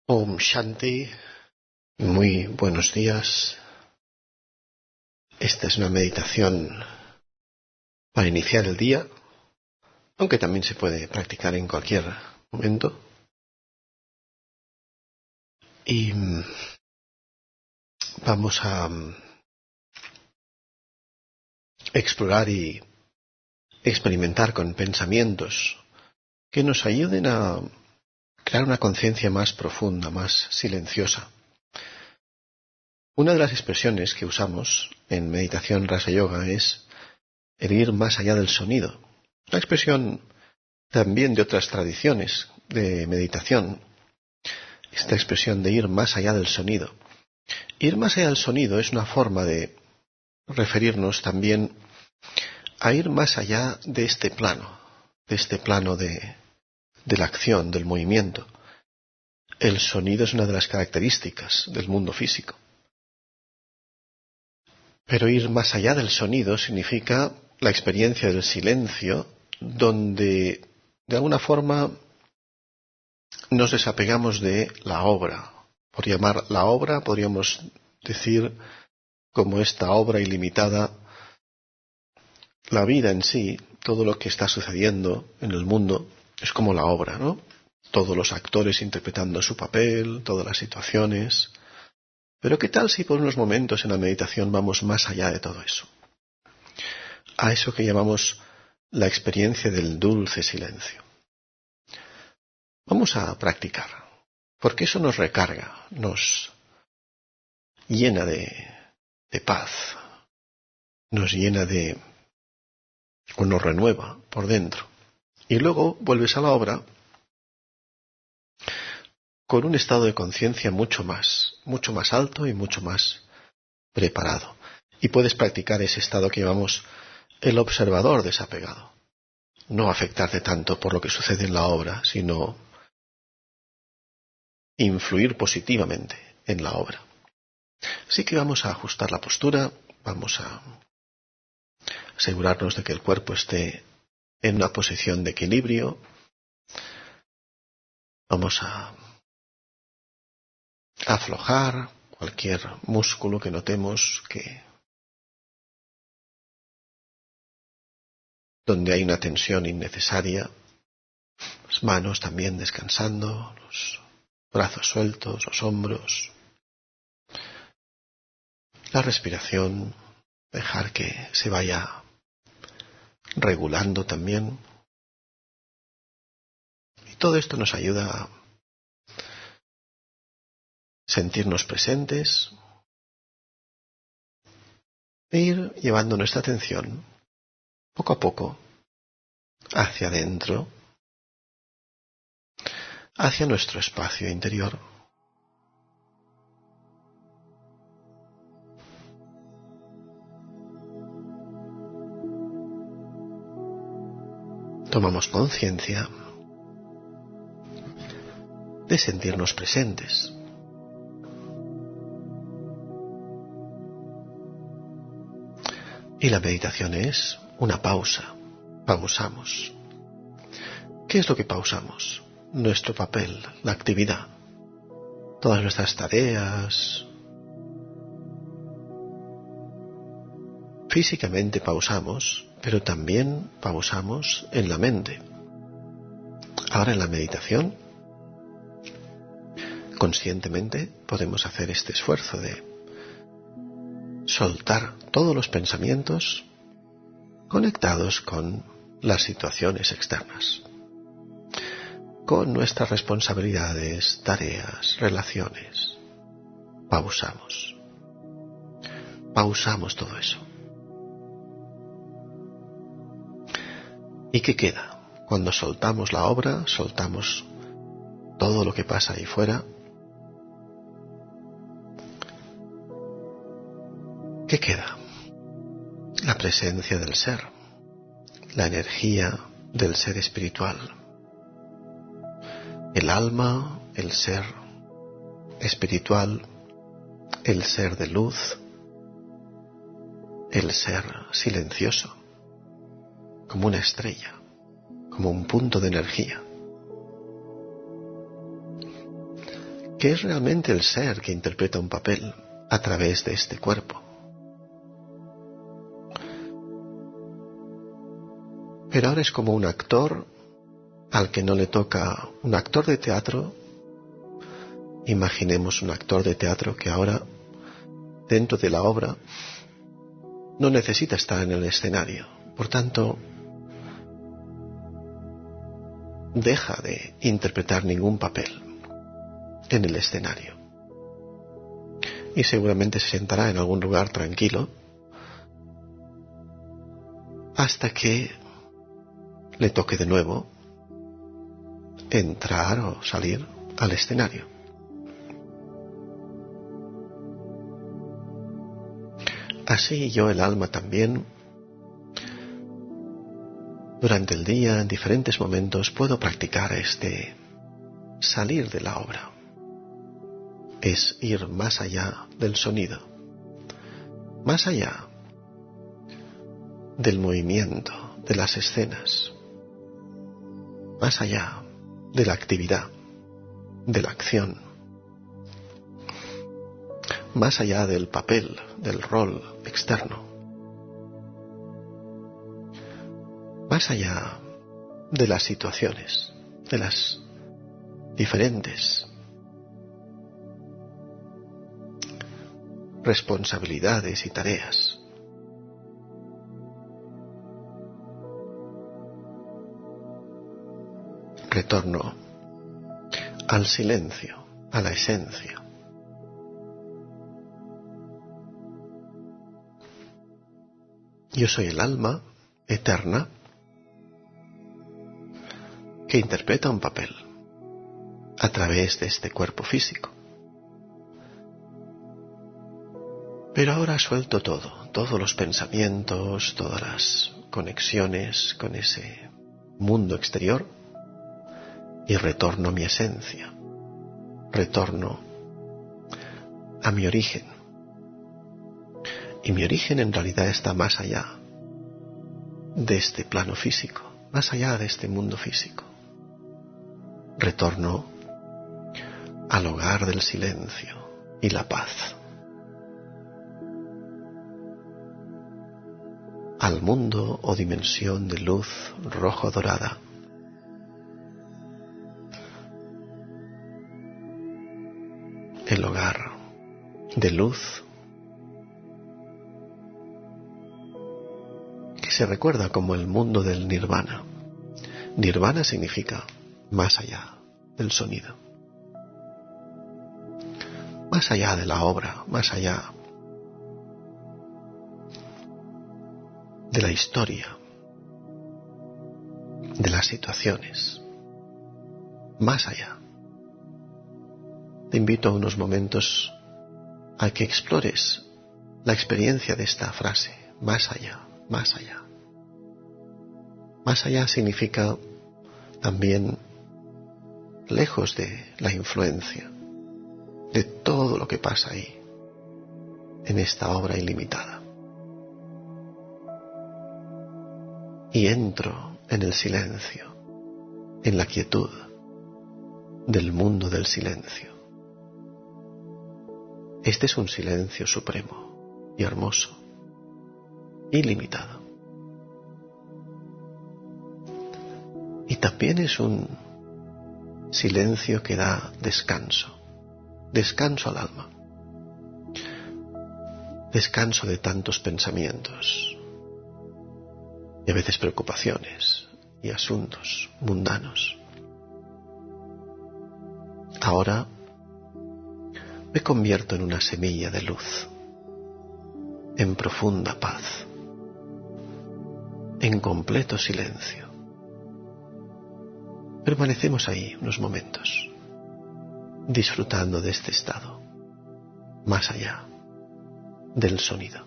Om Shanti, muy buenos días. Esta es una meditación para iniciar el día, aunque también se puede practicar en cualquier momento. Y vamos a explorar y experimentar con pensamientos que nos ayuden a crear una conciencia más profunda, más silenciosa. Una de las expresiones que usamos en meditación Raja Yoga es el ir más allá del sonido. Una expresión también de otras tradiciones de meditación. Esta expresión de ir más allá del sonido. Ir más allá del sonido es una forma de referirnos también a ir más allá de este plano de la acción, del movimiento. El sonido es una de las características del mundo físico. Pero ir más allá del sonido significa la experiencia del silencio, donde de alguna forma nos desapegamos de la obra. Por llamar la obra, podríamos decir, como esta obra ilimitada, la vida en sí, todo lo que está sucediendo en el mundo, es como la obra, ¿no? Todos los actores interpretando su papel, todas las situaciones. Pero ¿qué tal si por unos momentos en la meditación vamos más allá de todo eso? A eso que llamamos la experiencia del dulce silencio. Vamos a practicar, porque eso nos recarga, nos llena de paz, nos llena o nos renueva por dentro. Y luego vuelves a la obra con un estado de conciencia mucho más alto y mucho más preparado. Y puedes practicar ese estado que llamamos el observador desapegado. No afectarte tanto por lo que sucede en la obra, sino influir positivamente en la obra. Así que vamos a ajustar la postura, vamos a asegurarnos de que el cuerpo esté en una posición de equilibrio. Vamos a aflojar cualquier músculo que notemos donde hay una tensión innecesaria. Las manos también descansando, los brazos sueltos, los hombros. La respiración, dejar que se vaya regulando también. Y todo esto nos ayuda a sentirnos presentes e ir llevando nuestra atención poco a poco hacia adentro, hacia nuestro espacio interior. Tomamos conciencia de sentirnos presentes. Y la meditación es una pausa. Pausamos. ¿Qué es lo que pausamos? Nuestro papel, la actividad, todas nuestras tareas. Físicamente pausamos, pero también pausamos en la mente. Ahora en la meditación, conscientemente podemos hacer este esfuerzo de soltar todos los pensamientos conectados con las situaciones externas, con nuestras responsabilidades, tareas, relaciones. Pausamos todo eso. ¿Y qué queda? Cuando soltamos la obra, soltamos todo lo que pasa ahí fuera. ¿Qué queda? La presencia del ser, la energía del ser espiritual, el alma, el ser espiritual, el ser de luz, el ser silencioso, como una estrella, como un punto de energía. que es realmente el ser que interpreta un papel a través de este cuerpo. Pero ahora es como un actor al que no le toca, un actor de teatro. Imaginemos un actor de teatro que ahora, dentro de la obra, no necesita estar en el escenario. Por tanto, deja de interpretar ningún papel en el escenario. Y seguramente se sentará en algún lugar tranquilo hasta que le toque de nuevo entrar o salir al escenario. Así yo, el alma, también, durante el día, en diferentes momentos, puedo practicar este salir de la obra. Es ir más allá del sonido, más allá del movimiento, de las escenas, más allá de la actividad, de la acción, más allá del papel, del rol externo, más allá de las situaciones, de las diferentes responsabilidades y tareas. Retorno al silencio, a la esencia. Yo soy el alma eterna que interpreta un papel a través de este cuerpo físico. Pero ahora suelto todo, todos los pensamientos, todas las conexiones con ese mundo exterior y retorno a mi esencia, retorno a mi origen. Y mi origen en realidad está más allá de este plano físico, más allá de este mundo físico. Retorno al hogar del silencio y la paz, al mundo o dimensión de luz rojo-dorada. El hogar de luz que se recuerda como el mundo del nirvana. Nirvana significa más allá del sonido, más allá de la obra, más allá de la historia, de las situaciones, más allá. Te invito a unos momentos a que explores la experiencia de esta frase, más allá, más allá. Más allá significa también lejos de la influencia de todo lo que pasa ahí, en esta obra ilimitada. Y entro en el silencio, en la quietud del mundo del silencio. Este es un silencio supremo y hermoso, ilimitado. Y también es un silencio que da descanso, descanso al alma, descanso de tantos pensamientos y a veces preocupaciones y asuntos mundanos. Ahora me convierto en una semilla de luz, en profunda paz, en completo silencio. Permanecemos ahí unos momentos, disfrutando de este estado, más allá del sonido.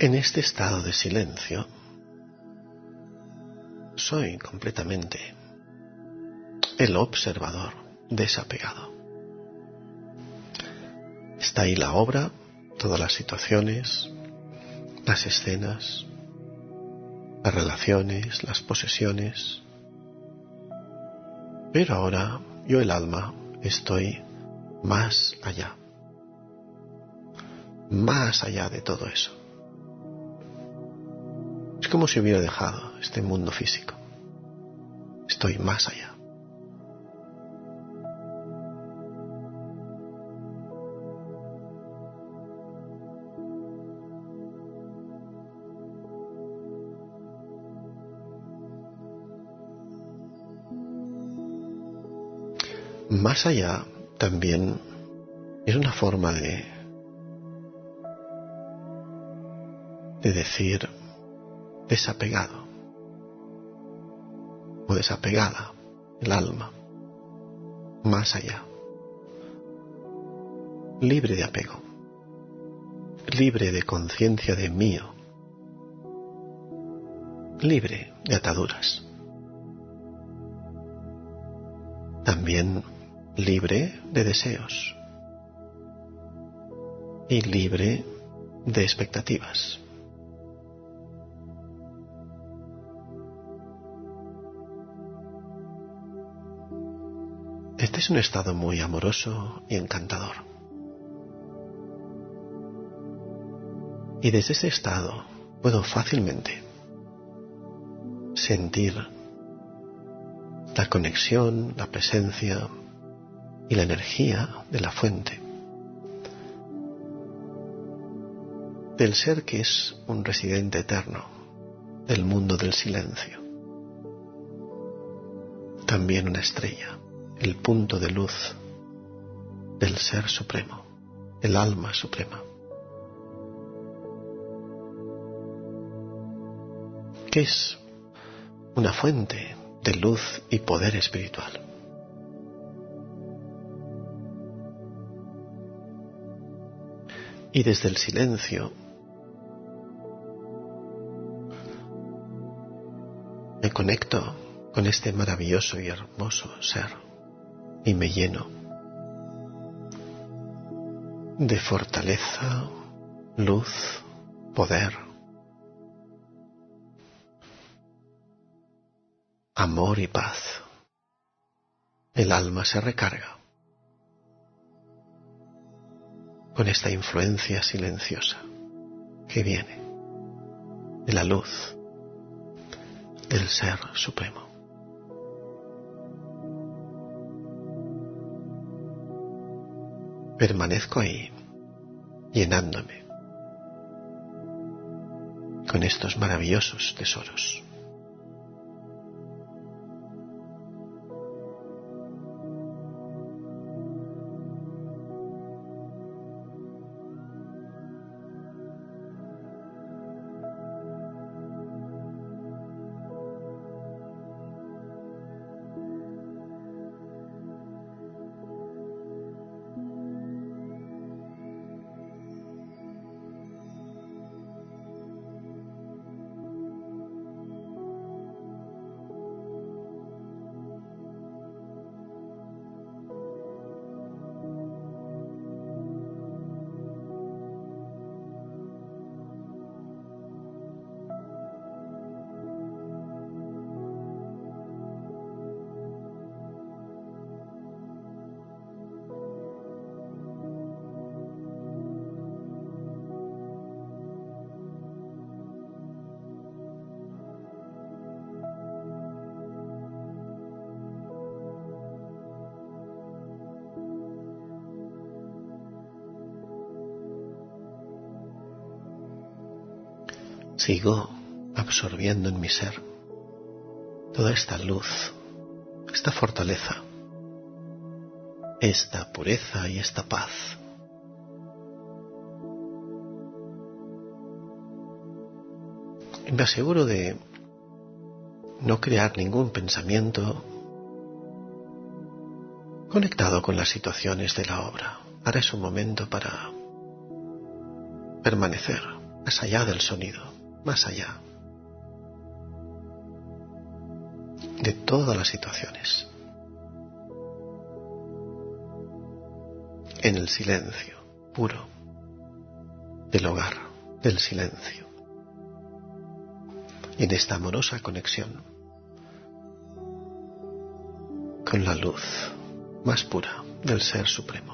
En este estado de silencio, soy completamente el observador desapegado. Está ahí la obra, todas las situaciones, las escenas, las relaciones, las posesiones. Pero ahora yo, el alma, estoy más allá de todo eso. Es como si hubiera dejado este mundo físico. Estoy más allá. Más allá también es una forma de decir desapegado o desapegada, el alma, más allá, libre de apego, libre de conciencia de mío, libre de ataduras, también libre de deseos y libre de expectativas. Este es un estado muy amoroso y encantador. Y desde ese estado puedo fácilmente sentir la conexión, la presencia y la energía de la fuente, del ser que es un residente eterno del mundo del silencio. También una estrella, el punto de luz del Ser Supremo, el Alma Suprema, que es una fuente de luz y poder espiritual. Y desde el silencio me conecto con este maravilloso y hermoso ser y me lleno de fortaleza, luz, poder, amor y paz. El alma se recarga con esta influencia silenciosa que viene de la luz del Ser Supremo. Permanezco ahí, llenándome con estos maravillosos tesoros. Sigo absorbiendo en mi ser toda esta luz, esta fortaleza, esta pureza y esta paz. Y me aseguro de no crear ningún pensamiento conectado con las situaciones de la obra. Ahora es un momento para permanecer más allá del sonido, más allá de todas las situaciones, en el silencio puro del hogar, del silencio, en esta amorosa conexión con la luz más pura del Ser Supremo.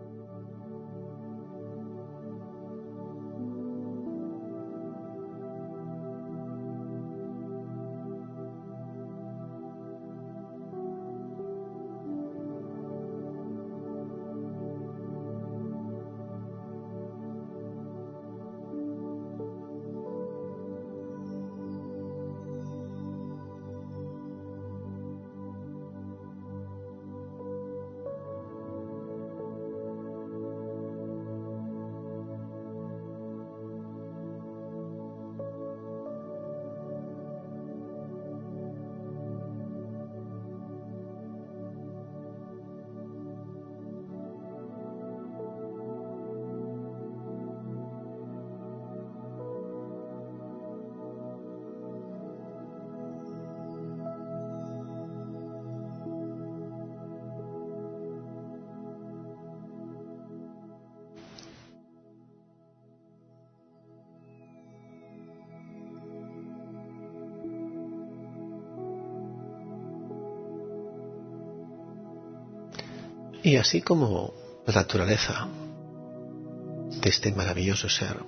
Y así como la naturaleza de este maravilloso ser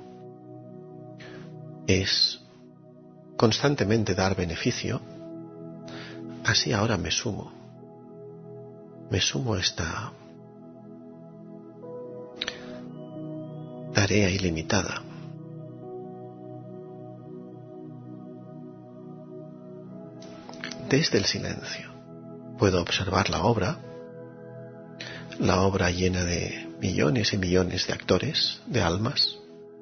es constantemente dar beneficio, así ahora me sumo a esta tarea ilimitada. Desde el silencio puedo observar la obra llena de millones y millones de actores, de almas,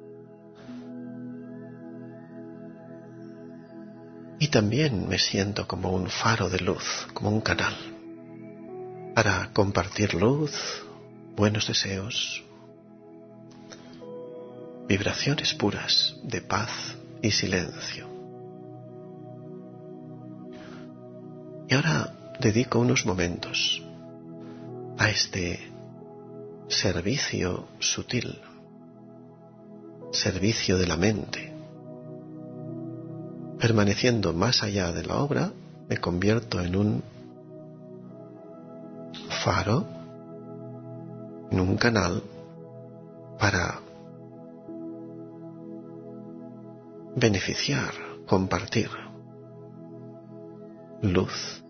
y también me siento como un faro de luz, como un canal, para compartir luz, buenos deseos, vibraciones puras de paz y silencio. Y ahora dedico unos momentos a este servicio sutil, servicio de la mente. Permaneciendo más allá de la obra, me convierto en un faro, en un canal para beneficiar, compartir luz,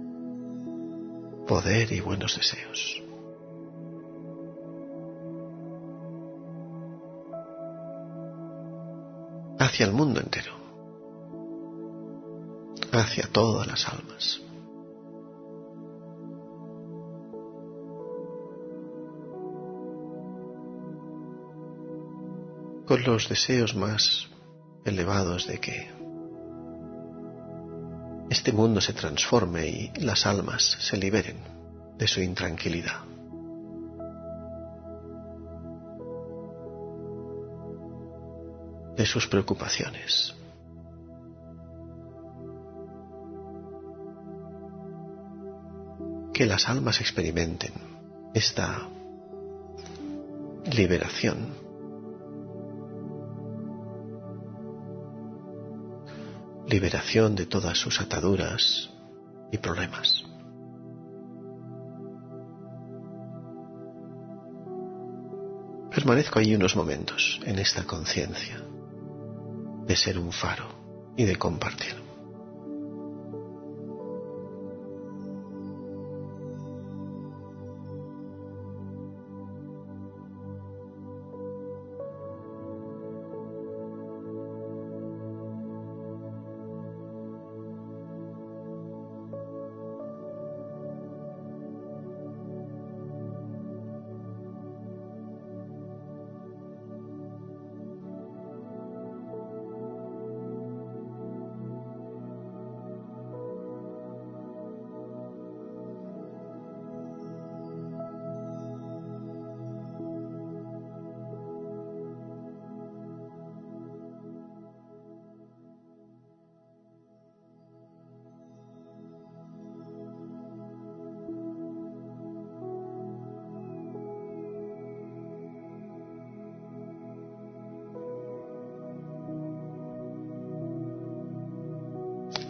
poder y buenos deseos. Hacia el mundo entero, hacia todas las almas. Con los deseos más elevados de que este mundo se transforme y las almas se liberen de su intranquilidad. De sus preocupaciones. Que las almas experimenten esta liberación. Liberación de todas sus ataduras y problemas. Permanezco allí unos momentos en esta conciencia de ser un faro y de compartir.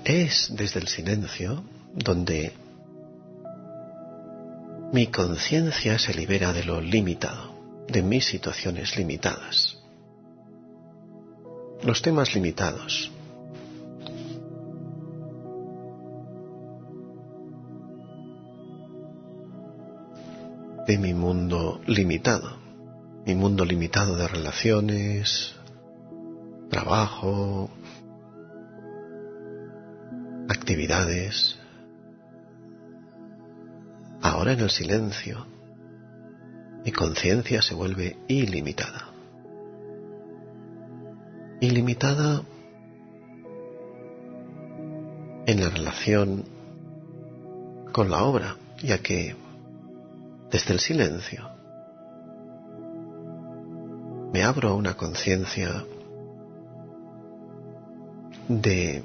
Es desde el silencio donde mi conciencia se libera de lo limitado, de mis situaciones limitadas, los temas limitados. De mi mundo limitado de relaciones, trabajo, actividades. Ahora en el silencio, mi conciencia se vuelve ilimitada. Ilimitada en la relación con la obra, ya que desde el silencio me abro a una conciencia de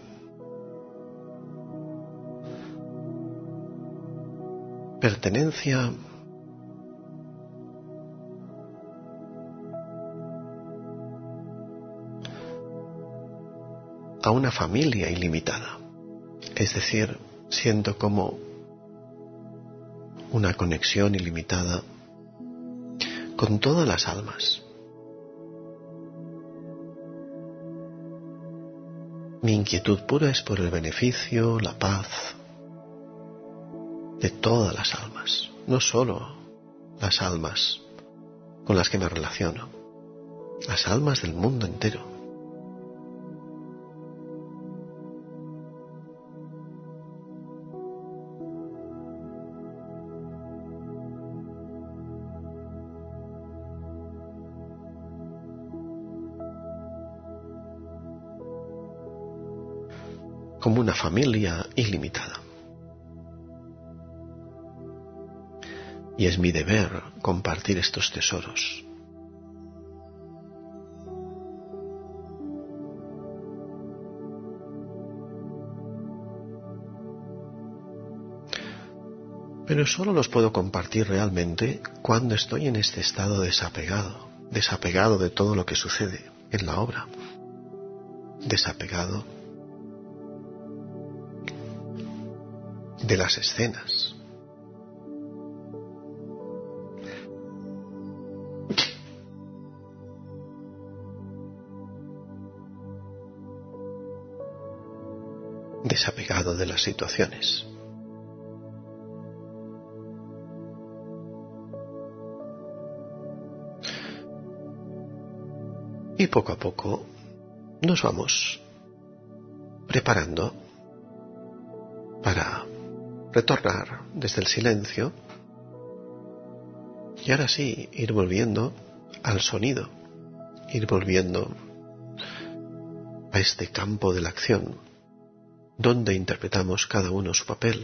pertenencia a una familia ilimitada. Es decir, siento como una conexión ilimitada con todas las almas. Mi inquietud pura es por el beneficio, la paz de todas las almas, no solo las almas con las que me relaciono, las almas del mundo entero. Como una familia ilimitada. Y es mi deber compartir estos tesoros. Pero solo los puedo compartir realmente cuando estoy en este estado desapegado de todo lo que sucede en la obra, desapegado de las escenas. Desapegado de las situaciones. Y poco a poco nos vamos preparando para retornar desde el silencio y ahora sí ir volviendo al sonido, ir volviendo a este campo de la acción donde interpretamos cada uno su papel.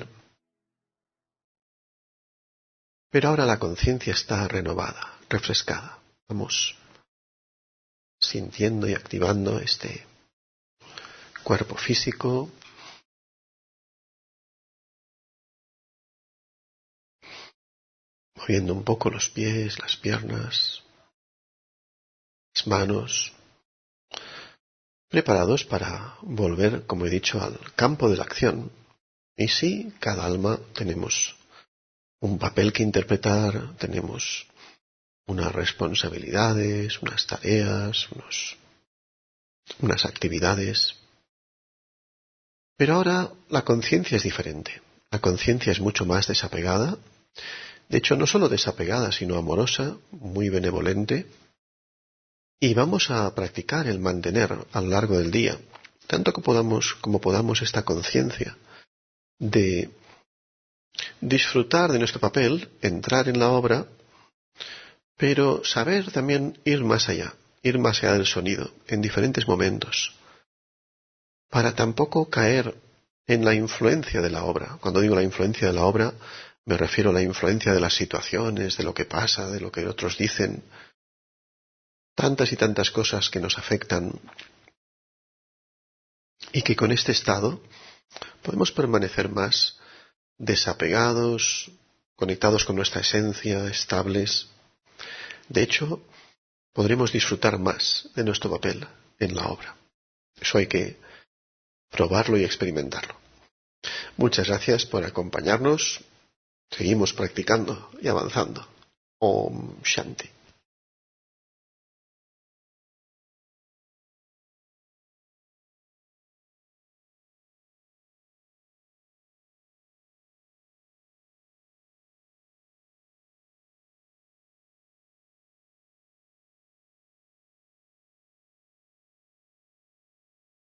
Pero ahora la conciencia está renovada, refrescada. Vamos sintiendo y activando este cuerpo físico, moviendo un poco los pies, las piernas, las manos, preparados para volver, como he dicho, al campo de la acción. Y sí, cada alma tenemos un papel que interpretar, tenemos unas responsabilidades, unas tareas, unas actividades. Pero ahora la conciencia es diferente. La conciencia es mucho más desapegada. De hecho, no solo desapegada, sino amorosa, muy benevolente. Y vamos a practicar el mantener a lo largo del día, tanto como podamos esta conciencia de disfrutar de nuestro papel, entrar en la obra, pero saber también ir más allá del sonido, en diferentes momentos, para tampoco caer en la influencia de la obra. Cuando digo la influencia de la obra, me refiero a la influencia de las situaciones, de lo que pasa, de lo que otros dicen, tantas y tantas cosas que nos afectan y que con este estado podemos permanecer más desapegados, conectados con nuestra esencia, estables. De hecho, podremos disfrutar más de nuestro papel en la obra. Eso hay que probarlo y experimentarlo. Muchas gracias por acompañarnos. Seguimos practicando y avanzando. Om Shanti.